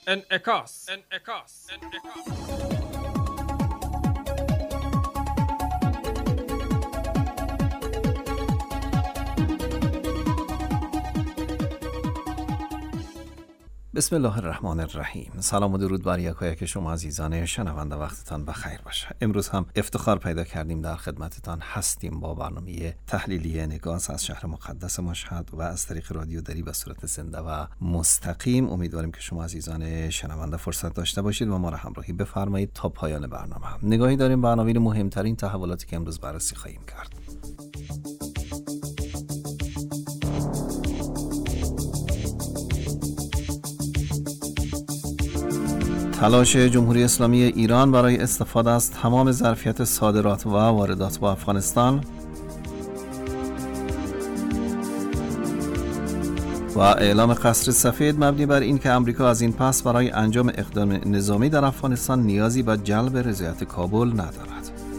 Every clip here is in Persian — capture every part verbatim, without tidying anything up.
انعکاس انعکاس انعکاس بسم الله الرحمن الرحیم. سلام و درود بر یکایک شما عزیزان شنونده، وقتتان بخیر باشه. امروز هم افتخار پیدا کردیم در خدمتتان هستیم با برنامه تحلیلی انعکاس از شهر مقدس مشهد و از طریق رادیو دری به صورت زنده و مستقیم. امیدواریم که شما عزیزان شنونده فرصت داشته باشید و ما را همراهی بفرمایید تا پایان برنامه. هم نگاهی داریم به عناوین مهمترین تحولاتی که امروز بررسی خواهیم کرد. تلاش جمهوری اسلامی ایران برای استفاده از تمام ظرفیت صادرات و واردات با افغانستان و اعلام قصر سفید مبنی بر این که امریکا از این پس برای انجام اقدام نظامی در افغانستان نیازی به جلب رضایت کابل ندارد.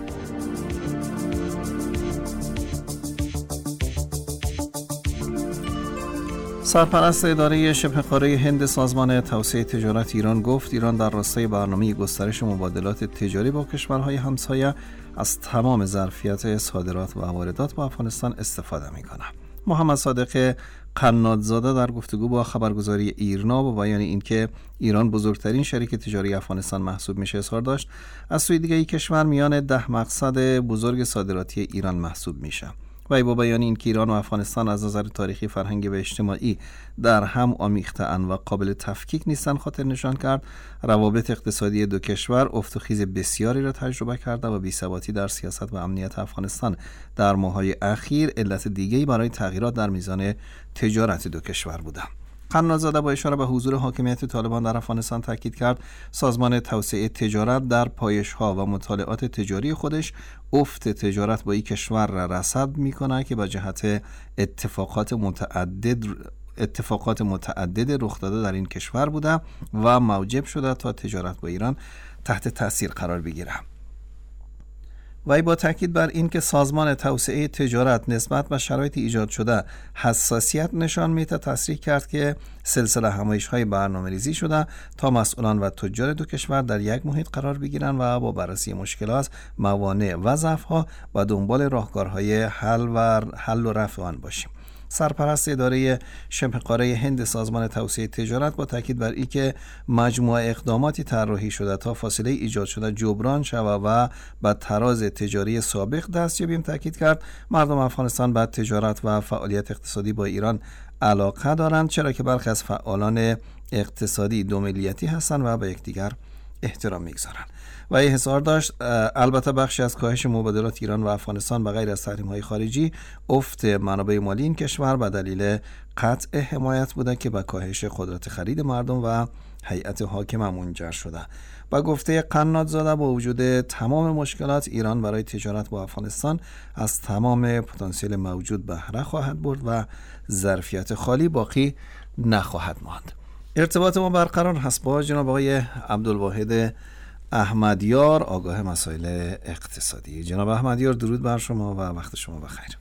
سرپرست اداره شبه قاره هند سازمان توسعه تجارت ایران گفت ایران در راستای برنامه گسترش مبادلات تجاری با کشورهای همسایه از تمام ظرفیت صادرات و واردات با افغانستان استفاده می‌کند. محمد صادق قنادزاده در گفتگو با خبرگزاری ایرنا با بیان اینکه ایران بزرگترین شریک تجاری افغانستان محسوب میشه اظهار داشت از سوی دیگه کشور میان ده مقصد بزرگ صادراتی ایران محسوب میشه. و با بیان این که ایران و افغانستان از نظر تاریخی، فرهنگی و اجتماعی در هم آمیخته‌اند و قابل تفکیک نیستند خاطر نشان کرد روابط اقتصادی دو کشور افت و خیز بسیاری را تجربه کرده و بی‌ثباتی در سیاست و امنیت افغانستان در ماه‌های اخیر علت دیگه‌ای برای تغییرات در میزان تجارت دو کشور بوده. قنادزاده با اشاره به حضور حاکمیت طالبان در افغانستان تاکید کرد سازمان توسعه تجارت در پایش‌ها و مطالعات تجاری خودش افت تجارت با این کشور را رصد می‌کند که به جهت اتفاقات متعدد اتفاقات متعدد رخ داده در این کشور بوده و موجب شده تا تجارت با ایران تحت تاثیر قرار بگیره. و با تاکید بر این که سازمان توسعه تجارت نسبت به شرایط ایجاد شده حساسیت نشان میده، تصریح کرد که سلسله همایش‌های برنامه‌ریزی شده تا مسئولان و تجار دو کشور در یک محیط قرار بگیرند و با بررسی مشکلات، موانع و ضعف‌ها و دنبال راهکارهای حل و حل و رفع آن باشیم. سرپرست اداره شبه قاره هند سازمان توسعه تجارت با تاکید بر اینکه مجموعه اقداماتی طراحی شده تا فاصله ایجاد شده جبران شود و به تراز تجاری سابق دست یابیم، تاکید کرد مردم افغانستان به تجارت و فعالیت اقتصادی با ایران علاقه دارند، چرا که برخی از فعالان اقتصادی دو ملیتی هستند و به یکدیگر احترام می‌گذارند. و این اظهار داشت البته بخشی از کاهش مبادلات ایران و افغانستان به غیر از تحریم‌های خارجی افت منابع مالی این کشور به دلیل قطع حمایت بوده که به کاهش قدرت خرید مردم و هیئت حاکمه منجر شده. با گفته قنادزاده با وجود تمام مشکلات ایران برای تجارت با افغانستان از تمام پتانسیل موجود بهره خواهد برد و ظرفیت خالی باقی نخواهد ماند. ارتباط ما برقرار هست با جناب آقای عبدالواحد احمدیار، آگاه مسائل اقتصادی. جناب احمدیار درود بر شما و وقت شما بخیر.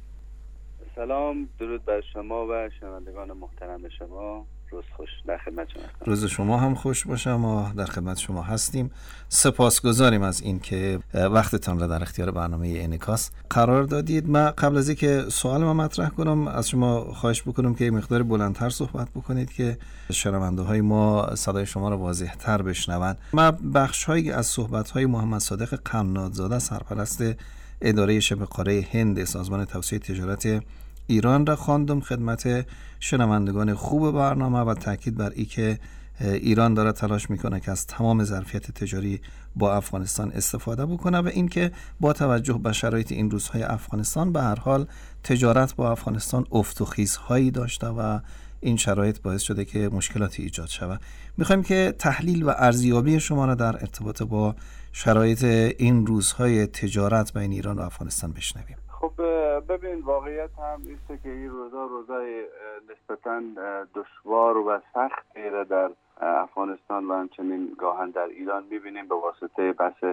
سلام، درود بر شما و شنوندگان محترم شما. روز خوش، در خدمت شما هستم. روز شما هم خوش باشه، ما در خدمت شما هستیم. سپاسگزاریم از این که وقتتان را در اختیار برنامه انعکاس قرار دادید. من قبل از اینکه سوال ما مطرح کنم از شما خواهش بکنم که مقدار بلندتر صحبت بکنید که شنونده های ما صدای شما را واضح تر بشنوند. من بخش هایی از صحبت های محمد صادق قنادزاده سرپرست اداره شبه قاره هند سازمان توسعه تجارت ایران را خواندم خدمت شنوندگان خوب برنامه و تاکید بر این که ایران داره تلاش میکنه که از تمام ظرفیت تجاری با افغانستان استفاده بکنه و اینکه با توجه به شرایط این روزهای افغانستان به هر حال تجارت با افغانستان افت و خیزهایی داشته و این شرایط باعث شده که مشکلاتی ایجاد شود. میخوایم که تحلیل و ارزیابی شما را در ارتباط با شرایط این روزهای تجارت بین ایران و افغانستان بشنویم. خب ببین، واقعیت هم ایسته که این روزا روزای نسبتاً دشوار و سختی را در افغانستان و همچنین گاهن در ایران میبینیم به واسطه بحث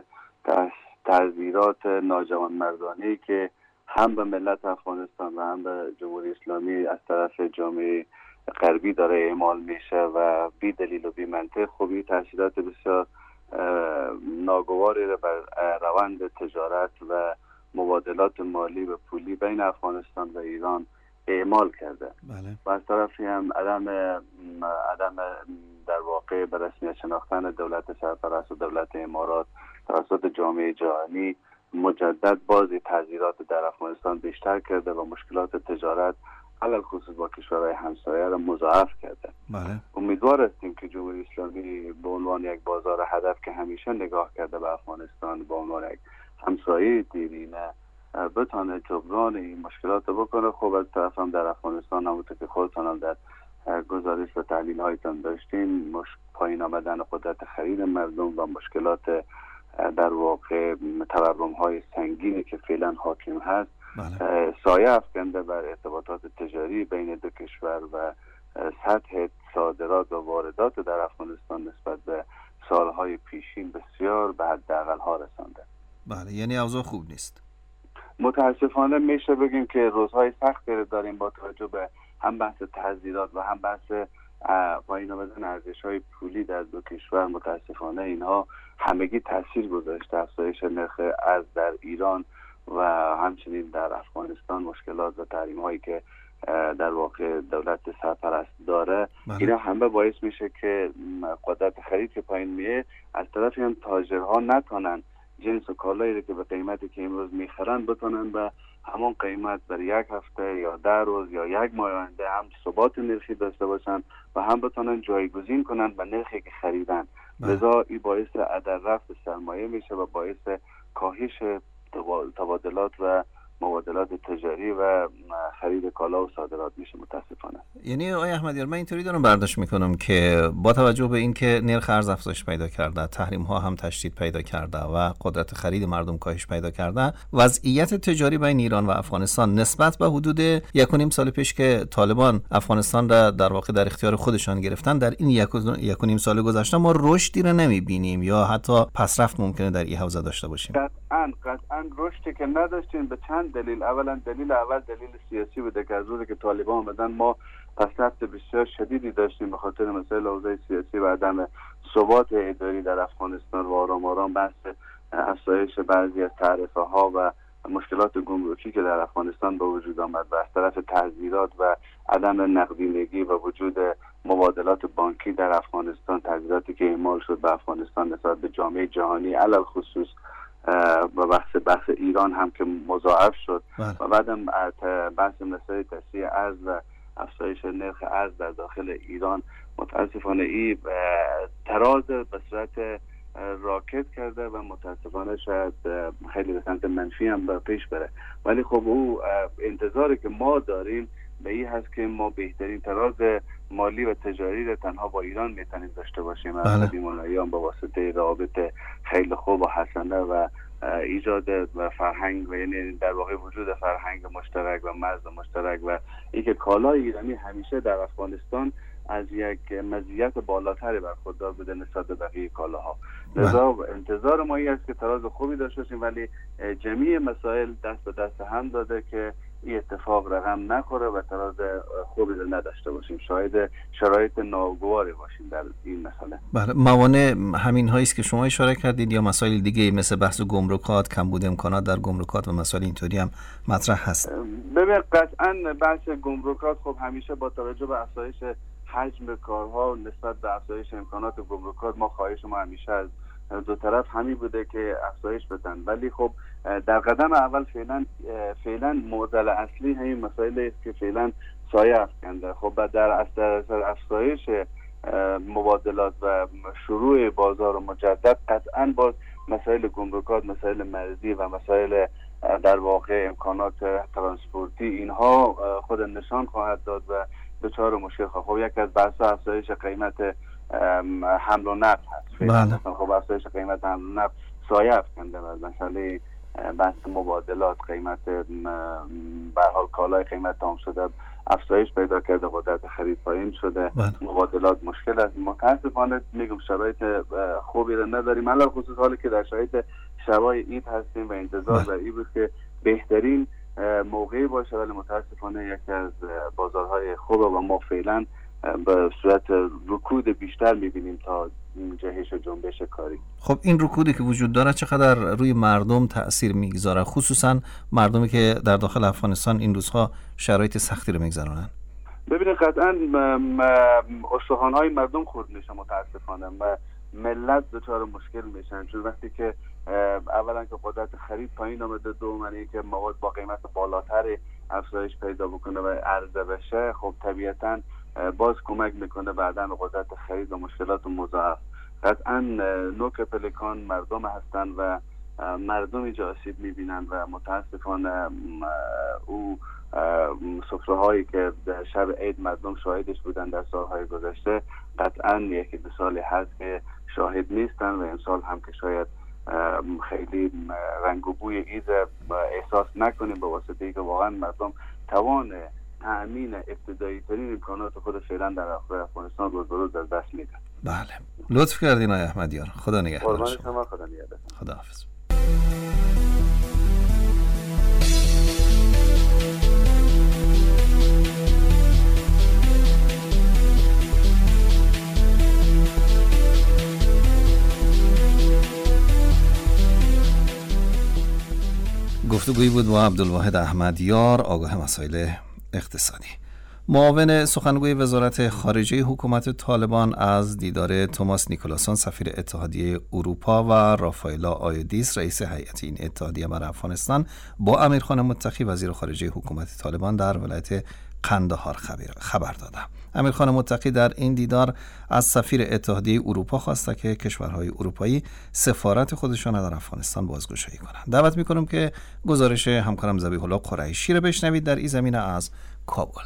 تعذیرات ناجوانمردانه‌ای که هم به ملت افغانستان و هم به جمهوری اسلامی از طرف جامعه غربی داره اعمال میشه و بی دلیل و بی منطق خوبی تاثیرات بسیار ناگواری را بر روند تجارت و مبادلات مالی و پولی بین افغانستان و ایران اعمال کرده. بله. و از طرفی هم عدم عدم در واقع به رسمیت شناختن دولت سرپرست و دولت امارات توسط جامعه جهانی مجدد بازی تغییرات در افغانستان بیشتر کرده و مشکلات تجارت علل خصوص با کشورهای همسایه را مضاعف کرده. بله. امیدوار هستیم که جمهوری اسلامی به عنوان یک بازار هدف که همیشه نگاه کرده به افغانستان به عنوان یک همسایه دیرینه بتانه جبران این مشکلات رو بکنه. خب از طرف هم در افغانستان همونطور که خودتان هم در گزارش و تحلیل هایتان داشتیم پایین آمدن قدرت خرید مردم و مشکلات در واقع تورم های سنگینی که فعلا حاکم هست بله. سایه افکنده بر ارتباطات تجاری بین دو کشور و سطح صادرات و واردات در افغانستان نسبت به سالهای پیشین بسیار به حداقل ها رسانده. بله، یعنی اوضاع خوب نیست. متاسفانه میشه بگیم که روزهای سختی داریم با توجه به هم بحث تحذیرات و هم بحث پایین آمدن ارزش‌های پولی در دو کشور. متاسفانه اینها همگی تاثیر گذاشته افزایش نرخ ارز در ایران و همچنین در افغانستان مشکلات و تحریم‌هایی که در واقع دولت سرپرست داره. بله. اینا همه باعث میشه که قدرت خرید که پایین میه، از طرفی هم تاجرها نتونن جنس و کالایی که به قیمتی که امروز میخرن بتونن به همون قیمت بر یک هفته یا ده روز یا یک ماه آینده هم ثبات نرخی داشته باشن و هم بتونن جایگزین کنن به نرخی که خریدن. لذا این باعث عدم رفت سرمایه میشه و باعث کاهش تبادلات و مبادلات تجاری و خرید کالا و صادرات میشه متاسفانه. یعنی آقای احمدیار من اینطوری دارم برداشت میکنم که با توجه به اینکه نرخ ارز افزایش پیدا کرده، تحریم ها هم تشدید پیدا کرده و قدرت خرید مردم کاهش پیدا کرده، وضعیت تجاری بین ایران و افغانستان نسبت به حدود یک و نیم سال پیش که طالبان افغانستان را در واقع در اختیار خودشان گرفتن، در این یک و نیم سال گذشته ما رشدی را نمیبینیم یا حتی پسرفت ممکنه در این حوزه داشته باشیم. قطعاً قطعاً رشدی که نداشتیم به چند دلیل. اولا دلیل اول دلیل سیاسی بوده که از روزی که طالبان آمدن ما پسرفت بسیار شدیدی داشتیم به خاطر مسائل اوضاع سیاسی و عدم ثبات اداری در افغانستان و آرام آرام بحث افزایش بعضی از تعرفه ها و مشکلات گمرکی که در افغانستان به وجود آمد و از طرف تحذیرات و عدم نقدینگی و وجود مبادلات بانکی در افغانستان، تحذیراتی که اعمال شد به افغانستان نسبت به جامعه جهانی علل خصوص و بحث بحث ایران هم که مضاعف شد بله. و بعدم بحث مسائل تصحیح ارز و افزایش نرخ ارز در داخل ایران متاسفانه این تراز به صورت راکت کرده و متاسفانه شاید خیلی به سمت منفی هم پیش بره. ولی خب او انتظاری که ما داریم به این هست که ما بهترین تراز مالی و تجاری را تنها با ایران میتونیم داشته باشیم. از قدیم ایام با واسطه روابط خیلی خوب و حسنه و ایجاد و فرهنگ و یعنی در واقع وجود فرهنگ مشترک و مرز مشترک و اینکه کالای ایرانی همیشه در افغانستان از یک مزیت بالاتری برخوردار بوده نسبت به بقیه کالاها. لذا انتظار ما این است که تراز خوبی داشته باشیم، ولی جمعی مسائل دست به دست هم داده که این اتفاق رقم نخوره و تراز خوبی رو نداشته باشیم، شاید شرایط ناگواری باشیم در این مسئله. بله، موانع همین هایی است که شما اشاره کردید یا مسائل دیگه مثل بحث گمرکات، کمبود امکانات در گمرکات و مسائل اینطوری هم مطرح هست؟ ببین قطعاً بحث گمرکات خب همیشه با توجه به افزایش حجم کارها نسبت به افزایش امکانات گمرکات ما خواهش ما همیشه از دو طرف همین بوده که افزایش بدن، ولی خب در قدم اول فعلا فعلا معضل اصلی همین مسائل است که فعلا سایه افکنده. خب در اثر افزایش مبادلات و شروع بازار مجدد قطعا باز مسائل گمرکات، مسائل مرزی و مسائل در واقع امکانات ترانسپورتی اینها خود نشان خواهد داد و دچار مشکل خواهد. خب یک از بحث افزایش قیمت حمل و نقل هست. بله. خب افزایش قیمت حمل و نقل سایه افکنده بر مسئله بحث مبادلات، قیمت به حال کالای قیمت تمام شده افزایش پیدا کرده، قدرت خرید پایین شده. بله. مبادلات مشکل است. متاسفانه میگم شرایط خوبی رو نداریم، علاوه خصوص حالی که در شرایط شبای عید هستیم و انتظار بر این بود که بهترین موقعی باشه، ولی متاسفانه یکی از بازارهای خوب و ما فعلا به صورت رکود بیشتر میبینیم تا جهش و جنبش کاری. خب این رکودی که وجود داره چقدر روی مردم تأثیر میگذاره، خصوصا مردمی که در داخل افغانستان این روزها شرایط سختی رو میگذرونن؟ ببینید قطعا استخوان‌های مردم خورد میشه، متاسفانه ملت دچار مشکل میشن، چون وقتی که اولا که قدرت خرید پایین آمده، دوم اینکه که مواد با قیمت بالاتر افزایش پیدا بکنه و عرضه بشه، خب طبیعتاً باز کمک میکنه بعداً به قدرت خرید و مشکلات مضاعف. قطعاً نوک پلکان مردم هستن و مردم اینجا آسیب میبینن و متاسفانه او سفره هایی که در شب عید مردم شاهدش بودن در سالهای گذشته، قطعاً یکی دو سالی هست که شاهد نیستن و این سال هم که شاید خیلی رنگ و بوی عید احساس نکنیم به واسطه ای که واقعا مردم توان تأمین ابتدایی ترین امکانات خود فعلا در افغانستان روز به روز از دست میدن. بله، لطف کردین آقای احمدیار. خدا نگهدار شما. خدا نگهدار. خدا حافظ. گفتگویی بود با عبدالواحد احمدیار، آگاه مسائل اقتصادی. معاون سخنگوی وزارت خارجه حکومت طالبان از دیدار توماس نیکولاسون سفیر اتحادیه اروپا و رافائلا آیودیس رئیس هیئت این اتحادیه برای افغانستان با امیرخان متقی وزیر خارجه حکومت طالبان در ولایت قندهار خبر داده. امیرخان متقی در این دیدار از سفیر اتحادیه اروپا خواسته که کشورهای اروپایی سفارت خودشان در افغانستان بازگشایی کنند. دعوت می‌کنم که گزارش همکارم ذبیح الله قریشی را بشنوید در این زمینه از کابل.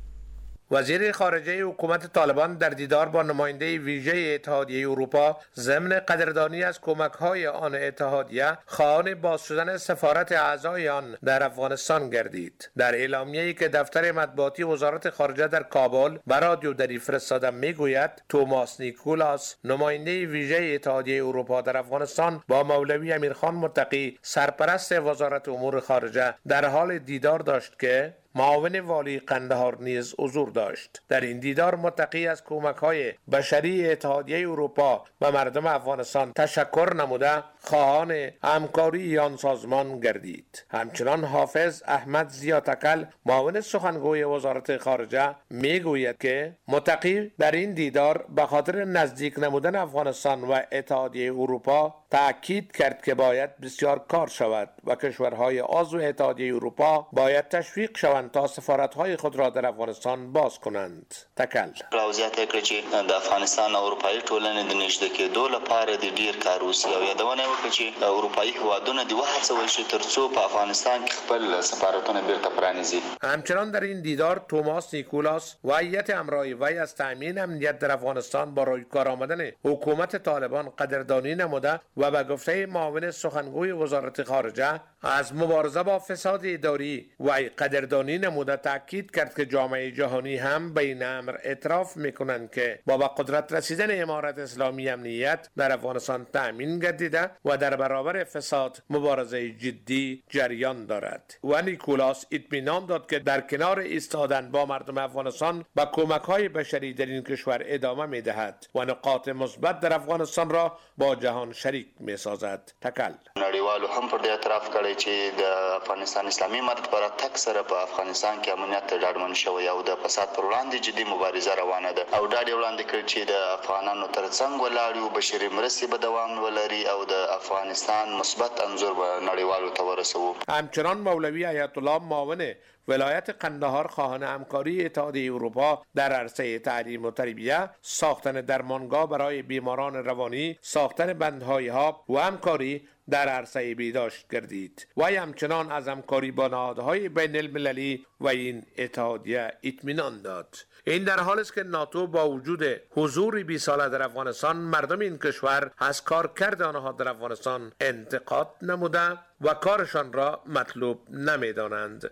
وزیر خارجه حکومت طالبان در دیدار با نماینده ویژه اتحادیه اروپا ضمن قدردانی از کمک‌های آن اتحادیه خواهان باز شدن سفارت اعضای آن در افغانستان گردید. در اعلامیه‌ای که دفتر مطبوعاتی وزارت خارجه در کابل و رادیو دری فرستاده میگوید توماس نیکولاس نماینده ویژه اتحادیه اروپا در افغانستان با مولوی امیرخان متقی سرپرست وزارت امور خارجه در حال دیدار داشت که معاون والی قندهار نیز حضور داشت. در این دیدار متقی از کمک‌های بشری اتحادیه اروپا و مردم افغانستان تشکر نموده خواهان همکاری آن سازمان گردید. همچنان حافظ احمد زیاتکل معاون سخنگوی وزارت خارجه میگوید که متقی در این دیدار به خاطر نزدیک نمودن افغانستان و اتحادیه اروپا تأکید کرد که باید بسیار کار شود و کشورهای عضو اتحادیه اروپا باید تشویق شوند تا سفارت‌های خود را در افغانستان باز کنند. تکل راوزیات کړی چې د افغانستان او اروپایي ټولنې د نږدې کېدو لپاره د ډیر کار وشي او یادونه وکړي چې اروپایي هیوادونه د وهڅول شي ترڅو په افغانستان کې خپل سفارتونه بیرته پرانیزي. همچنان در این دیدار توماس نیکولاس و هیئت همراه وی از تأمین امنیت در افغانستان با روی کار آمدن حکومت طالبان قدردانی نموده و به گفته معاون سخنگوی وزارت خارجه از مبارزه با فساد اداری و قدردانی نموده تاکید کرد که جامعه جهانی هم به این امر اعتراف میکنند که با به قدرت رسیدن امارت اسلامی امنیت در افغانستان تأمین گردیده و در برابر فساد مبارزه جدی جریان دارد. و نیکولاس اطمینان داد که در کنار ایستادن با مردم افغانستان با کمک‌های بشری در این کشور ادامه میدهد و نقاط مثبت در افغانستان را با جهان شریک میسازد. تکل نړیوالو هم پر دې اعتراف کړی چې د افغانستان اسلامي امارت پر تک سره په افغانستان کې امنیت ډاډمن شوی او د فساد پر وړاندې جدي مبارزه روانه ده او ډاډ وړاندې کړی چې د افغانانو ترڅنګ ولاړ یو بشري مرستې به دوام ولري او د افغانستان مثبت انظور به نړیوالو ته ورسوو. همچنان مولوی آیت الله معاون ولایت قندهار خواهان همکاری اتحادیه اروپا در عرصه تعلیم و تربیت، ساختن درمانگاه برای بیماران روانی، ساختن بندهای آب و همکاری در عرصه بهداشت گردید. و همچنان از همکاری با نهادهای بین المللی و این اتحادیه اطمینان داد. این در حالی است که ناتو با وجود حضور بی ساله در افغانستان مردم این کشور از کارکرد آنها در افغانستان انتقاد نموده و کارشان را مطلوب نمی‌دانند.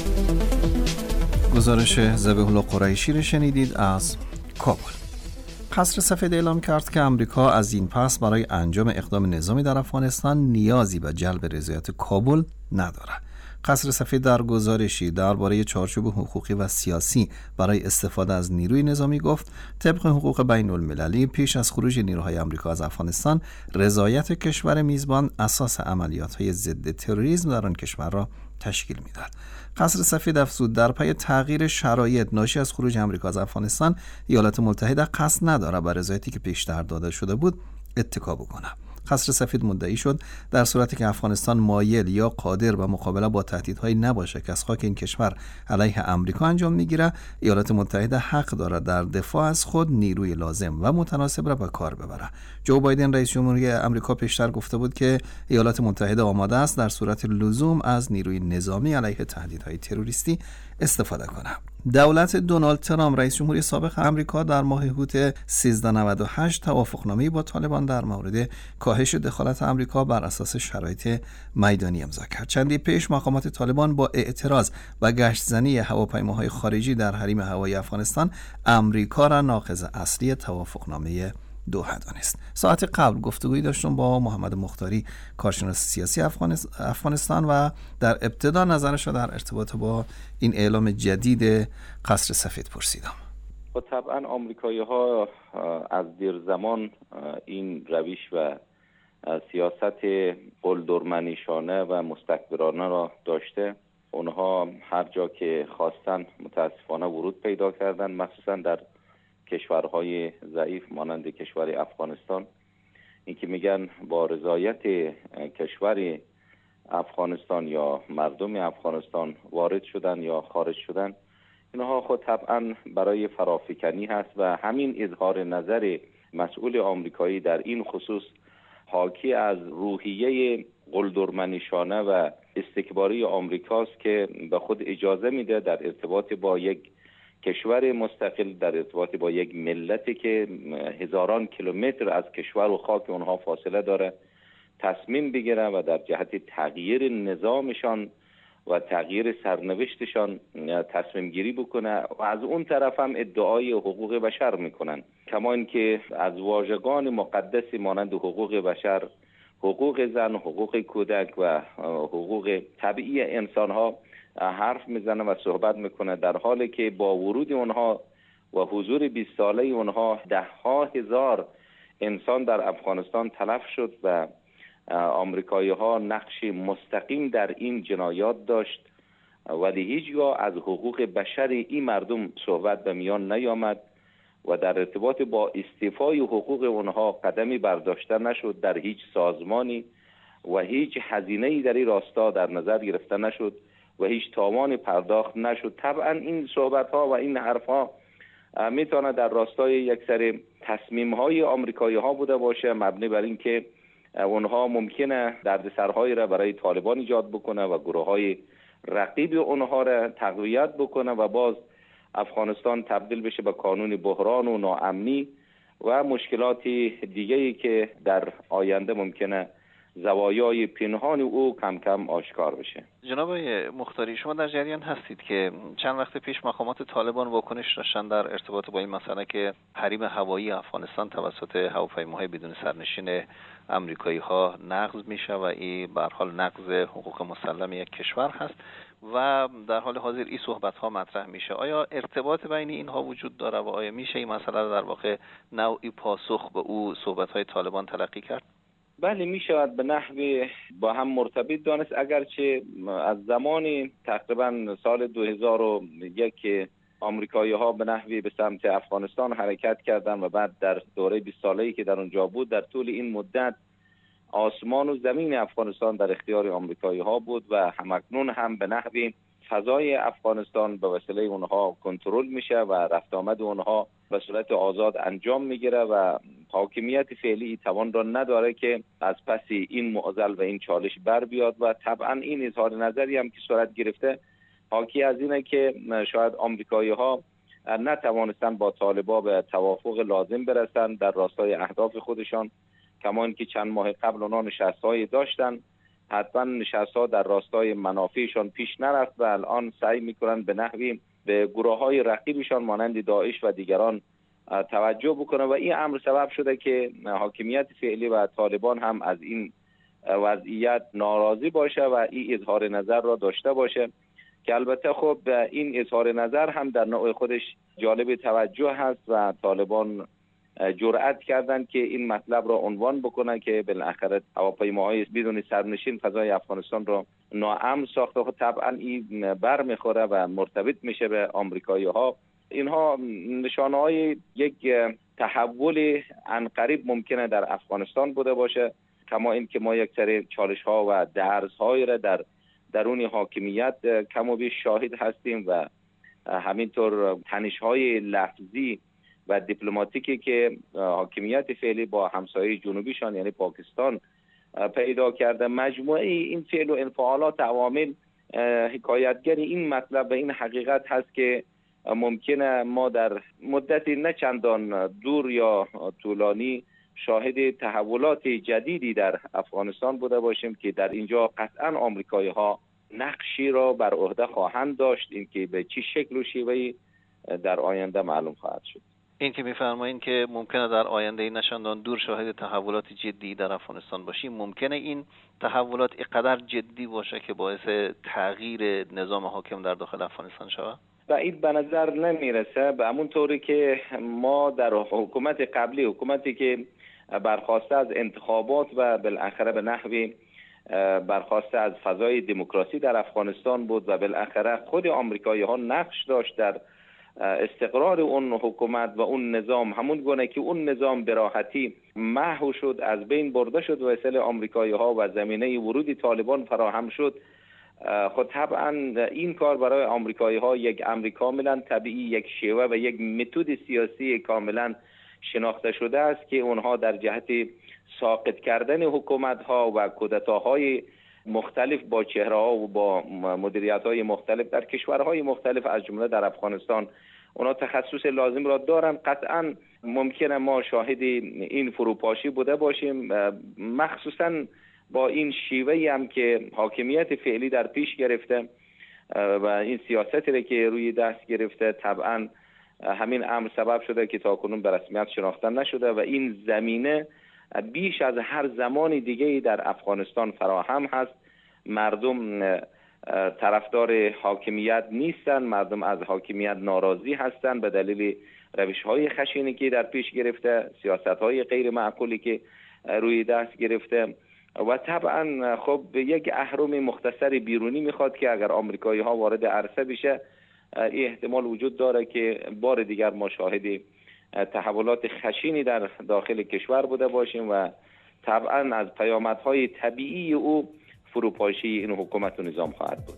گزارش ذبیح الله قریشی را شنیدید از کابل. قصر سفید اعلام کرد که آمریکا از این پس برای انجام اقدام نظامی در افغانستان نیازی به جلب رضایت کابل ندارد. قصر سفید در گزارشی درباره چارچوب حقوقی و سیاسی برای استفاده از نیروی نظامی گفت طبق حقوق بین المللی پیش از خروج نیروهای آمریکا از افغانستان رضایت کشور میزبان اساس عملیات‌های ضد تروریسم در آن کشور را تشکیل می‌دهد. قصر سفید افزود در پی تغییر شرایط ناشی از خروج آمریکا از افغانستان ایالات متحده قصد ندارد بر رضایتی که پیشتر داده شده بود اتکا بکند. قصر سفید مدعی شد در صورتی که افغانستان مایل یا قادر به مقابله با تهدیدهایی نباشه که از خاک این کشور علیه آمریکا انجام میگیره، ایالات متحده حق دارد در دفاع از خود نیروی لازم و متناسب را به کار ببره. جو بایدن رئیس جمهوری آمریکا پیشتر گفته بود که ایالات متحده آماده است در صورت لزوم از نیروی نظامی علیه تهدیدهای تروریستی استفاده کنه. دولت دونالد ترامپ رئیس جمهوری سابق آمریکا در ماه هوت سیزده نود و هشت توافقنامه‌ای با طالبان در مورد کاهش دخالت آمریکا بر اساس شرایط میدانی امضا کرد. چندی پیش مقامات طالبان با اعتراض و گشتزنی هواپیماهای خارجی در حریم هوایی افغانستان آمریکا را ناقض اصلی توافقنامه دوحه دانست. ساعت قبل گفتگویی داشتم با محمد مختاری کارشناس سیاسی افغانستان و در ابتدا نظرش را در ارتباط با این اعلام جدید قصر سفید پرسیدم. و طبعا آمریکایی ها از دیر زمان این روش و سیاست قلدرمنشانه و مستکبرانه را داشته. اونها هر جا که خواستن متاسفانه ورود پیدا کردن، مخصوصا در کشورهای ضعیف مانند کشور افغانستان. این که میگن با رضایت کشور افغانستان یا مردم افغانستان وارد شدن یا خارج شدن، اینها خود طبعا برای فرافکنی هست و همین اظهار نظر مسئول آمریکایی در این خصوص حاکی از روحیه قلدرمنشانه و استکباری آمریکاست که به خود اجازه میده در ارتباط با یک کشور مستقل، در ارتباط با یک ملتی که هزاران کیلومتر از کشور و خاک اونها فاصله داره تصمیم بگیره و در جهت تغییر نظامشان و تغییر سرنوشتشان تصمیم گیری بکنه و از اون طرف هم ادعای حقوق بشر میکنن. کما اینکه از واژگان مقدسی مانند حقوق بشر، حقوق زن، حقوق کودک و حقوق طبیعی انسان ها حرف میزنه و صحبت میکنه، در حالی که با ورود اونها و حضور بیست ساله اونها ده ها هزار انسان در افغانستان تلف شد و آمریکایی ها نقش مستقیم در این جنایات داشت، ولی هیچگاه از حقوق بشر این مردم صحبت به میان نیامد و در ارتباط با استیفای حقوق اونها قدمی برداشته نشد، در هیچ سازمانی و هیچ هزینه‌ای در این راستا در نظر گرفته نشد و هیچ تاوان پرداخت نشد. طبعا این صحبت ها و این حرف ها میتونه در راستای یک سری تصمیم های آمریکایی ها بوده باشه، مبنی بر این که اونها ممکنه دردسرهایی را برای طالبان ایجاد بکنه و گروه های رقیب اونها را تقویت بکنه و باز افغانستان تبدیل بشه به کانون بحران و ناامنی و مشکلات دیگه‌ای که در آینده ممکنه زوایای پنهان او کم کم آشکار بشه. جناب مختاری، شما در جریان هستید که چند وقت پیش مقامات طالبان واکنش داشتن در ارتباط با این مسئله که حریم هوایی افغانستان توسط هواپیماهای بدون سرنشین آمریکایی ها نقض میشه و این به هر حال نقض حقوق مسلم یک کشور هست و در حال حاضر این صحبت ها مطرح میشه. آیا ارتباط بین اینها وجود داره و آیا میشه این مسئله در واقع نوعی پاسخ به او صحبت های طالبان تلقی کرد؟ بله، می شود به نحوی با هم مرتبط دانست، اگرچه از زمان تقریبا سال دو هزار و یک که آمریکایی ها به نحوی به سمت افغانستان حرکت کردن و بعد در دوره بیست ساله‌ای که در اونجا بود، در طول این مدت آسمان و زمین افغانستان در اختیار آمریکایی ها بود و همکنون هم به نحوی فضای افغانستان به وسیله اونها کنترل میشه و رفت آمد اونها به صورت آزاد انجام میگیره و حاکمیت فعلی توان را نداره که از پس این معضل و این چالش بر بیاد و طبعا این اظهار نظری هم که صورت گرفته حاکی از اینه که شاید آمریکایی ها نتوانستن با طالبان به توافق لازم برسن در راستای اهداف خودشان، کما اینکه چند ماه قبل اونها نشست‌های داشتن، حتما نشست‌ها در راستای منافعشان پیش نرفت و الان سعی میکنن به نحوی به گروه‌های رقیبشان مانند داعش و دیگران توجه بکنه و این امر سبب شده که حاکمیت فعلی و طالبان هم از این وضعیت ناراضی باشه و این اظهار نظر را داشته باشه که البته خب این اظهار نظر هم در نوع خودش جالب توجه هست و طالبان جرأت کردند که این مطلب را عنوان بکنن که بالاخره هواپیماهای بدون سرنشین فضای افغانستان را ناامن ساخته. خب طبعا این بر میخوره و مرتبط میشه به آمریکایی ها. اینها نشانه های یک تحول عنقریب ممکنه در افغانستان بوده باشه، کما اینکه ما یک سری چالش ها و درس های را در درون حاکمیت کم و بیش شاهد هستیم و همینطور تنش های لفظی و دیپلماتیکی که حاکمیت فعلی با همسایه جنوبیشان یعنی پاکستان پیدا کرده. مجموعه این فعل و انفعالات عوامل حکایتگر این مطلب و این حقیقت هست که ممکنه ما در مدتی نه چندان دور یا طولانی شاهد تحولات جدیدی در افغانستان بوده باشیم که در اینجا قطعا آمریکایی ها نقشی را بر عهده خواهند داشت، اینکه به چه شکل و شیوهی در آینده معلوم خواهد شد. این که میفرمایید که ممکنه در آینده نشاندان دور شاهد تحولات جدی در افغانستان باشیم، ممکنه این تحولات اینقدر جدی باشه که باعث تغییر نظام حاکم در داخل افغانستان شود؟ بعید به نظر نمیرسه، به همون طوری که ما در حکومت قبلی، حکومتی که برخواسته از انتخابات و بالاخره به نحوی برخواسته از فضای دموکراسی در افغانستان بود و بالاخره خود آمریکایی ها نقش داشت در استقرار اون حکومت و اون نظام، همون گونه که اون نظام به راحتی محو شد، از بین برده شد و وسیله آمریکایی ها و زمینه ورود طالبان فراهم شد. خود طبعا این کار برای آمریکایی ها یک امر کاملا طبیعی، یک شیوه و یک متد سیاسی کاملا شناخته شده است که اونها در جهت ساقط کردن حکومت ها و کودتاهای مختلف با چهره ها و با مدیریت های مختلف در کشورهای مختلف از جمله در افغانستان اونا تخصص لازم را دارن. قطعا ممکنه ما شاهد این فروپاشی بوده باشیم، مخصوصا با این شیوهی هم که حاکمیت فعلی در پیش گرفته و این سیاستی را که روی دست گرفته. طبعا همین امر سبب شده که تاکنون به رسمیت شناخته نشده و این زمینه بیش از هر زمان دیگه در افغانستان فراهم هست. مردم طرفدار حاکمیت نیستن، مردم از حاکمیت ناراضی هستند به دلیل روش‌های خشنی که در پیش گرفته، سیاست‌های غیر معقولی که روی دست گرفته و طبعا خب یک اهرم مختصر بیرونی میخواد که اگر آمریکایی ها وارد عرصه بشه این احتمال وجود داره که بار دیگر ما شاهد تحولات خشنی در داخل کشور بوده باشیم و طبعا از پیامدهای طبیعی او فروپاشی این حکومت و نظام خواهد بود.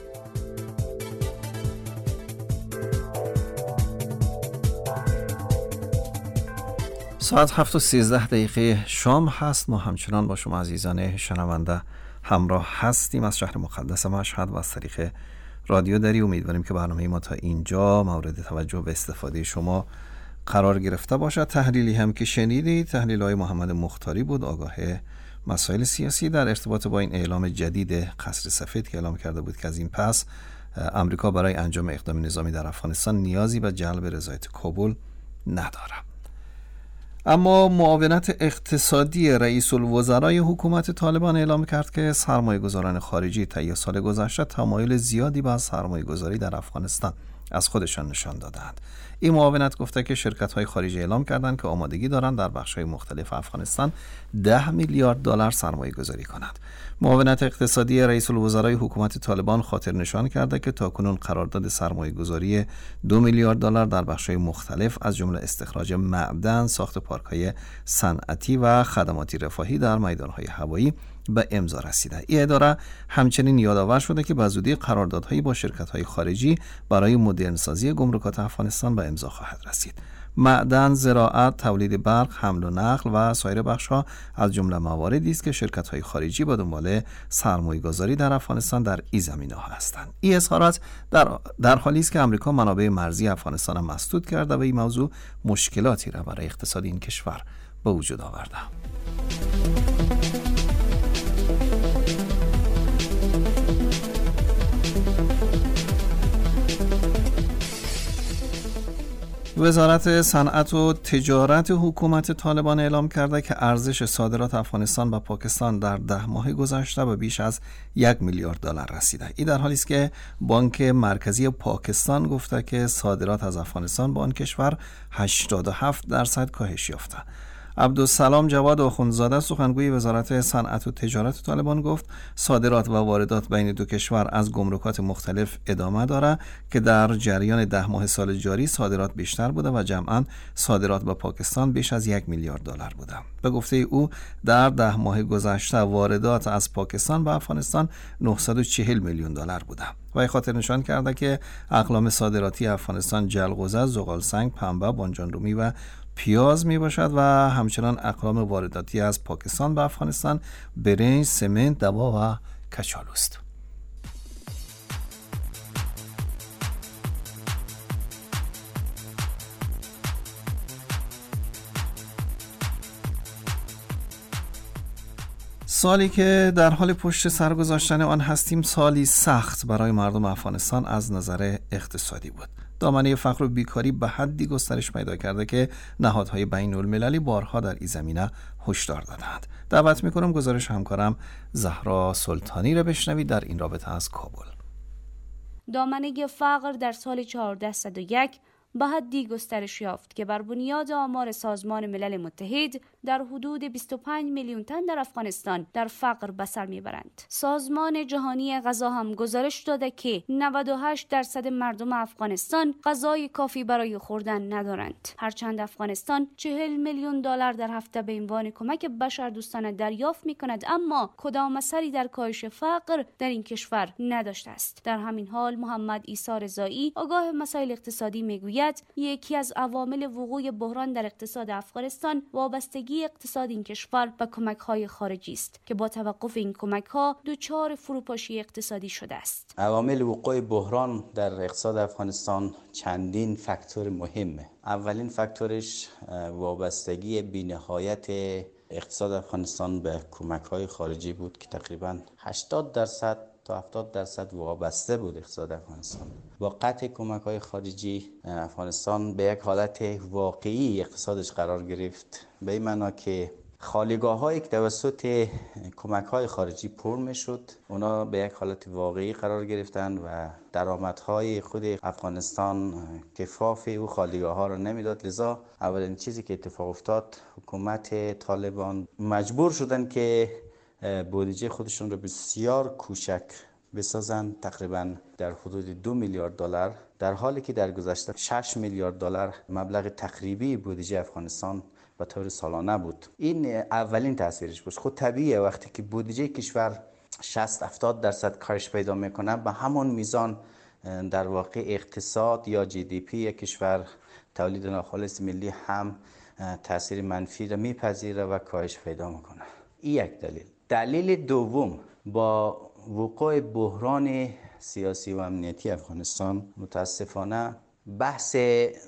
ساعت هفت و سیزده دقیقه شام هست. ما همچنان با شما عزیزان شنونده همراه هستیم از شهر مقدس مشهد و از طریق رادیو دری. امیدواریم که برنامه ما تا اینجا مورد توجه و استفاده شما قرار گرفته باشد. تحلیلی هم که شنیدید تحلیل های محمد مختاری بود، آگاه مسائل سیاسی در ارتباط با این اعلام جدید قصر سفید که اعلام کرده بود که از این پس امریکا برای انجام اقدام نظامی در افغانستان نیازی به جلب رضایت کابل ندارد. اما معاونت اقتصادی رئیس الوزرای حکومت طالبان اعلام کرد که سرمایه گذاران خارجی طی سال گذشته تمایل زیادی به سرمایه گذاری در افغانستان از خودشان نشان دادند. این معاونت گفته که شرکت‌های خارجی اعلام کردند که آمادگی دارند در بخش‌های مختلف افغانستان ده میلیارد دلار سرمایه گذاری کنند. معاونت اقتصادی رئیس الوزرای حکومت طالبان خاطر نشان کرده که تاکنون قرارداد سرمایه گذاری دو میلیارد دلار در بخش‌های مختلف از جمله استخراج معدن، ساخت پارک‌های صنعتی و خدماتی رفاهی در میدان‌های هوایی به امضا رسیده. این اداره همچنین یادآور شده که به زودی قراردادهایی با شرکت‌های خارجی برای مدرنسازی گمرکات افغانستان به امضا خواهد رسید. معدن، زراعت، تولید برق، حمل و نقل و سایر بخش‌ها از جمله مواردی است که شرکت‌های خارجی با دنبال سرمایه‌گذاری در افغانستان در این زمینه‌ها هستند. این اظهارات در در حالی است که آمریکا منابع مرزی افغانستان را مسدود کرده و این موضوع مشکلاتی را برای اقتصاد این کشور به وجود آورده. وزارت صنعت و تجارت حکومت طالبان اعلام کرده که ارزش صادرات افغانستان به پاکستان در ده ماه گذشته به بیش از یک میلیارد دلار رسیده. این در حالی است که بانک مرکزی پاکستان گفته که صادرات از افغانستان به آن کشور هشتاد و هفت درصد کاهش یافته. عبدالسلام جواد آخوندزاده سخنگوی وزارت صنعت و تجارت طالبان گفت صادرات و واردات بین دو کشور از گمرکات مختلف ادامه داره که در جریان ده ماه سال جاری صادرات بیشتر بوده و جمعاً صادرات به پاکستان بیش از یک میلیارد دلار بوده. به گفته او در ده ماه گذشته واردات از پاکستان به افغانستان نهصد و چهل میلیون دلار بوده. و خاطر نشان کرده که اقلام صادراتی افغانستان جلغوزه، زغال سنگ، پنبه، بانجان رومی و پیاز می باشد و همچنان اقلام وارداتی از پاکستان به افغانستان برنج، سمنت، دوا و کچالو است. سالی که در حال پشت سر گذاشتن آن هستیم سالی سخت برای مردم افغانستان از نظر اقتصادی بود. دامنه فقر و بیکاری به حدی گسترش پیدا کرده که نهادهای بین المللی بارها در این زمینه هشدار دادند. دعوت میکنم گزارش همکارم زهرا سلطانی را بشنوید در این رابطه از کابل. دامنه فقر در سال چهارده صد و یک به حدی گسترش یافت که بر بنیاد آمار سازمان ملل متحد در حدود بیست و پنج میلیون تن در افغانستان در فقر به سر میبرند. سازمان جهانی غذا هم گزارش داده که نود و هشت درصد مردم افغانستان غذای کافی برای خوردن ندارند. هرچند افغانستان چهل میلیون دلار در هفته به عنوان کمک بشردوستانه دریافت میکند، اما کدام اثری در کاهش فقر در این کشور نداشته است. در همین حال محمد عیسی رضایی آگاه مسائل اقتصادی میگوید یکی از عوامل وقوع بحران در اقتصاد افغانستان وابستگی اقتصاد این کشور به کمک‌های خارجی است که با توقف این کمک‌ها دچار فروپاشی اقتصادی شده است. عوامل وقوع بحران در اقتصاد افغانستان چندین فاکتور مهمه. اولین فاکتورش وابستگی بی‌نهایت اقتصاد افغانستان به کمک‌های خارجی بود که تقریباً هشتاد درصد تا هفتاد درصد وابسته بود اقتصاد افغانستان. با قطع کمک‌های خارجی افغانستان به یک حالت واقعی اقتصادش قرار گرفت، به این معنا که خالیگاه‌هایی که توسط کمک‌های خارجی پر می‌شد اونا به یک حالت واقعی قرار گرفتن و درآمدهای خود افغانستان کفاف او خالیگاه‌ها را نمیداد. لذا اولین چیزی که اتفاق افتاد حکومت طالبان مجبور شدن که بودجه خودشون رو بسیار کوچک بسازن، تقریبا در حدود دو میلیارد دلار، در حالی که در گذشته شش میلیارد دلار مبلغ تقریبی بودجه افغانستان به طور سالانه بود. این اولین تاثیرش بود. خود طبیعیه وقتی که بودجه کشور شصت هفتاد درصد کاهش پیدا میکنه، به همون میزان در واقع اقتصاد یا جی دی پی کشور، تولید ناخالص ملی هم تاثیر منفی را میپذیره و کاهش پیدا میکنه. این یک دلیل. دلیل دوم، با وقوع بحران سیاسی و امنیتی افغانستان متاسفانه بحث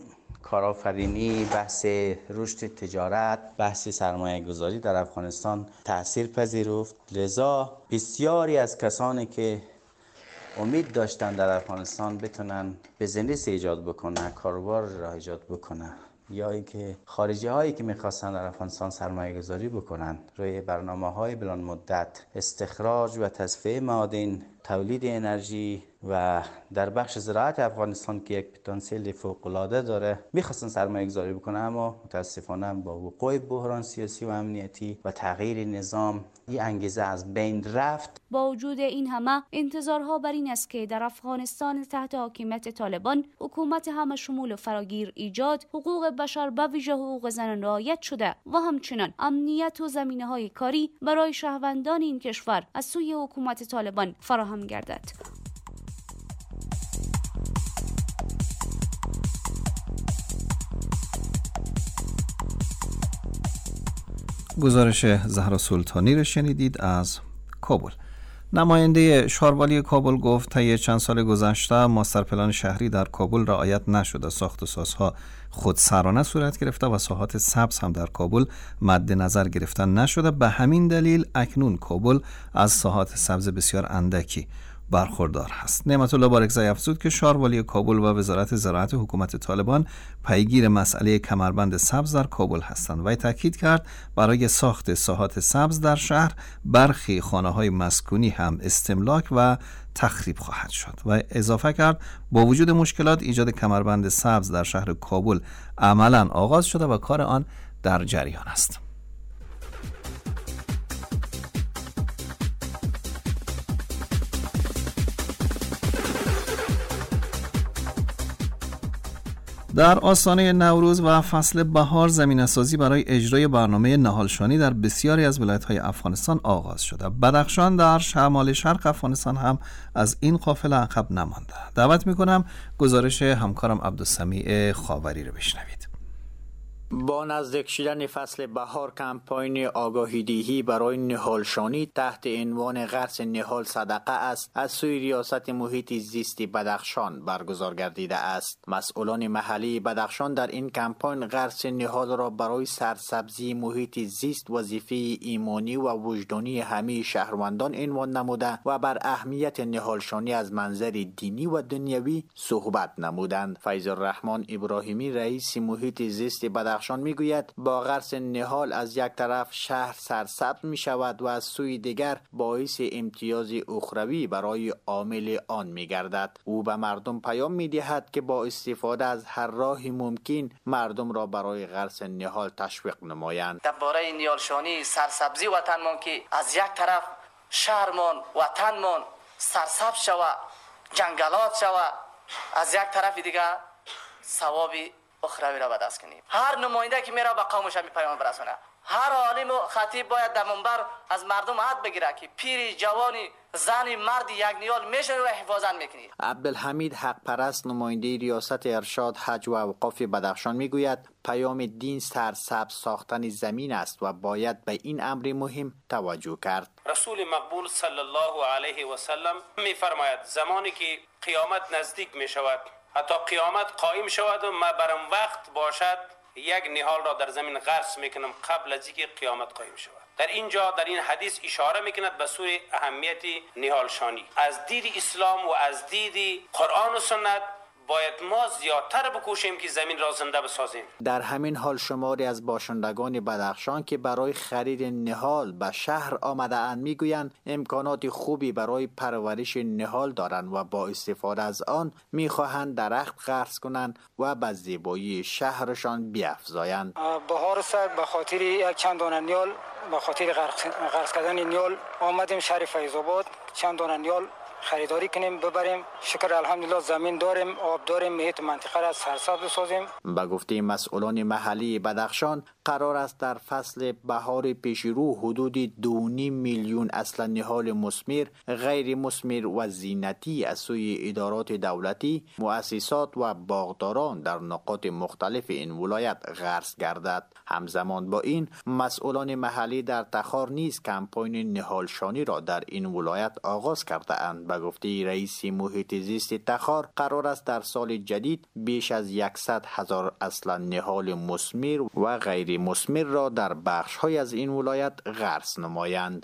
کارآفرینی، بحث رشد تجارت، بحث سرمایه گذاری در افغانستان تأثیر پذیرفت. لذا بسیاری از کسانی که امید داشتن در افغانستان بتونن بزنس ایجاد بکنن، کاروبار را ایجاد بکنن، یا اینکه خارجی هایی که میخواستن در افغانستان سرمایه گذاری بکنن روی برنامه های بلند مدت استخراج و تصفیه معادن، تولید انرژی و در بخش زراعت افغانستان که یک پتانسیل فوق العاده داره میخواستن سرمایه گذاری بکنن، اما متاسفانه با وقوع بحران سیاسی و امنیتی و تغییر نظام این انگیزه از بین رفت. با وجود این همه انتظارها بر این است که در افغانستان تحت حاکمیت طالبان حکومت همه شمول و فراگیر ایجاد، حقوق بشر به ویژه حقوق زنان رعایت شده و همچنان امنیت و زمینه‌های کاری برای شهروندان این کشور از سوی حکومت طالبان فراهم گردد. گزارش زهرا سلطانی را شنیدید از کابل. نماینده شاروالی کابل گفت طی چند سال گذشته ماستر پلان شهری در کابل رعایت نشده، ساخت و سازها خودسرانه صورت گرفته و ساحات سبز هم در کابل مد نظر گرفته نشده. به همین دلیل اکنون کابل از ساحات سبز بسیار اندکی برخوردار هست. نعمت الله بارکزی افزود که شاروالی کابل و وزارت زراعت حکومت طالبان پیگیر مسئله کمربند سبز در کابل هستند و تاکید کرد برای ساخت ساحات سبز در شهر برخی خانه‌های مسکونی هم استملاک و تخریب خواهد شد و اضافه کرد با وجود مشکلات ایجاد کمربند سبز در شهر کابل عملاً آغاز شده و کار آن در جریان است. در آستانه نوروز و فصل بهار زمینه‌سازی برای اجرای برنامه نهالشانی در بسیاری از ولایت‌های افغانستان آغاز شده. بدخشان در شمال شرق افغانستان هم از این قافله عقب نمانده. دعوت می‌کنم گزارش همکارم عبدالسمیع خاوری رو بشنوید. با نزدیک شدن فصل بهار کمپاین آگاهی دهی برای نهالشانی تحت عنوان غرس نهال صدقه است از سوی ریاست محیط زیست بدخشان برگزار گردیده است. مسئولان محلی بدخشان در این کمپاین غرس نهال را برای سرسبزی محیط زیست وظیفه ایمانی و وجدانی همه شهروندان عنوان نموده و بر اهمیت نهالشانی از منظر دینی و دنیوی صحبت نمودند. فیض الرحمن ابراهیمی رئیس محیط زیست بدخشان بدخشان میگوید با غرس نهال از یک طرف شهر سرسبز می شود و از سوی دیگر باعث امتیاز اخروی برای عامل آن می گردد. او به مردم پیام می دهد که با استفاده از هر راهی ممکن مردم را برای غرس نهال تشویق نمایند. درباره نهالشانی سرسبزی وطنمان که از یک طرف شهرمان وطنمان سرسبز شود، جنگلات شود، از یک طرف دیگر ثواب اخروی را به دست کنیم. هر نماینده که میره به قومش می پیام برسونه، هر عالم و خطیب باید در منبر از مردم عهد بگیره که پیری، جوانی، زنی، مردی یک نیال میشه و حفاظت میکنی. عبدالحمید حق پرست نماینده ریاست ارشاد حج و اوقاف بدخشان میگوید پیام دین سرسبز ساختن زمین است و باید به این امر مهم توجه کرد. رسول مقبول صلی الله علیه و سلم میفرماید زمانی که قیامت نزدیک میشود، حتی قیامت قائم شود و ما برم وقت باشد، یک نهال را در زمین غرس میکنم قبل از اینکه قیامت قائم شود. در اینجا در این حدیث اشاره میکند به سوی اهمیت نهالشانی. از دید اسلام و از دید قرآن و سنت باید ما زیادتر بکوشیم که زمین را زنده بسازیم. در همین حال شماری از باشندگان بدخشان که برای خرید نهال به شهر آمده اند میگویند امکانات خوبی برای پرورش نهال دارند و با استفاده از آن میخواهند درخت غرس کنند و به زیبایی شهرشان بیافزایند. بهار است، به خاطر یک چند دانه نهال، به خاطر غرس کردن نهال آمدیم شهر فیض آباد چند دانه نهال خریداری کنیم ببریم. شکر الحمدلله زمین داریم، آب داریم، محیط منطقه را سرسبز بسازیم. به گفته مسئولان محلی بدخشان قرار است در فصل بهار پیش رو حدود دو نیم میلیون اصل نهال مثمر، غیر مثمر و زینتی از سوی ادارات دولتی، مؤسسات و باغداران در نقاط مختلف این ولایت غرس گردد. همزمان با این مسئولان محلی در تخار نیز کمپاین نهالشانی را در این ولایت آغاز کرده اند. به گفته رئیس محیط زیست تخار قرار است در سال جدید بیش از صد هزار اصل نهال مثمر و غیر مثمر را در بخش‌های از این ولایت غرس نمایند.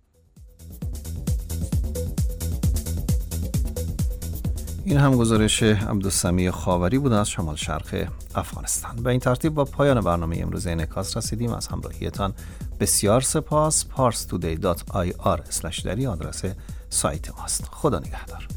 این هم گزارش عبدالسمیع خاوری بود از شمال شرق افغانستان. به این ترتیب با پایان برنامه امروز انعکاس رسیدیم. از همراهیتان بسیار سپاس. پارس تودی دات آی آر اسلش دری آدرس سایت ماست. خدا نگهدار.